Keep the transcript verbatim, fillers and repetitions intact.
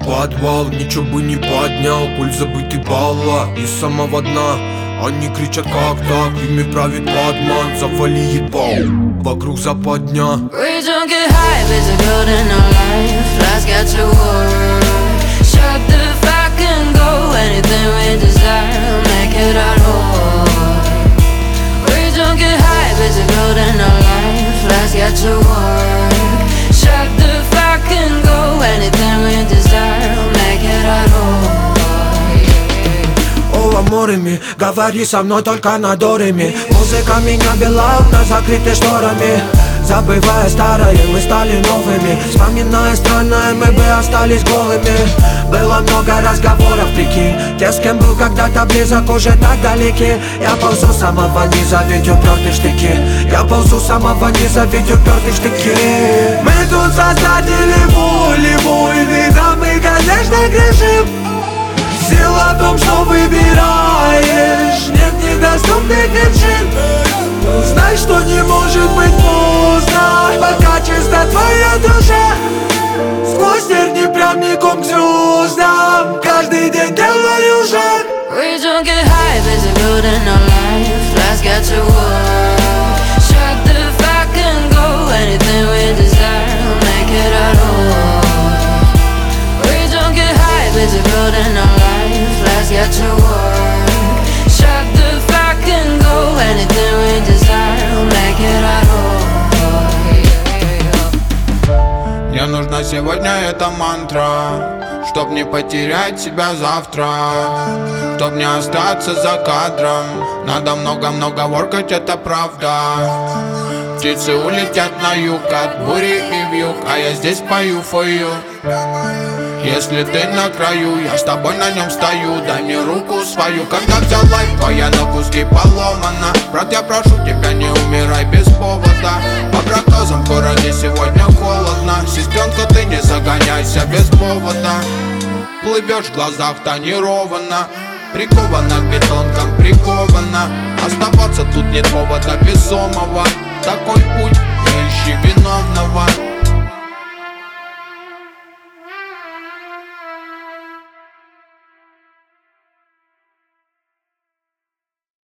подвал, ничего бы не поднял, пульс забытый балла из самого дна. Они кричат, как так, ими правит подман. Завали ебал, вокруг западня. We don't get hype, it's a golden life. Life's got to work. Shut the fuck and go. Anything we desire, make it our own. We don't get hype, it's a golden life. Life's got to work. Shut the fuck and go. Anything we desire, make it our own. Аморами, говори со мной только над орами. Музыка меня вела, окна закрыты шторами. Забывая старое, мы стали новыми. Вспоминая странное, мы бы остались голыми. Было много разговоров, прикинь. Те, с кем был когда-то близок, уже так далеки. Я ползу самого низа, ведь упертый в штыки. Я ползу самого низа, ведь упертый в штыки. Мы тут создатели воли, войны, да мы, конечно, грешим. Сила в том, что выбираешь. Нет недоступных вершин. Знай, что не может быть поздно, пока чиста твоя душа. Сквозь терни прямиком к звездам. Каждый день делаю шаг. We don't get hype, it's a golden life. Life's got to work. Shut the fuck and go. Anything we desire, make it our own. We don't get hype, it's a golden life. Life's got to work. Shut the fuck and go. Anything we desire, make it our own. Мне нужна сегодня эта мантра, чтоб не потерять себя завтра, чтоб не остаться за кадром. Надо много-много воркать, это правда. Птицы улетят на юг от бури и вьюг, а я здесь пою for you. Если ты на краю, я с тобой на нем стою. Дай мне руку свою, когда вся лайф твоя на куски поломана. Брат, я прошу тебя, не умирай без повода. По прогнозам в городе сегодня холодно. Сестренка, ты не загоняйся без повода. Плывешь в глазах тонированно, прикована к бетонкам, прикована. Оставаться тут нет повода весомого. Такой путь, не ищи виновного.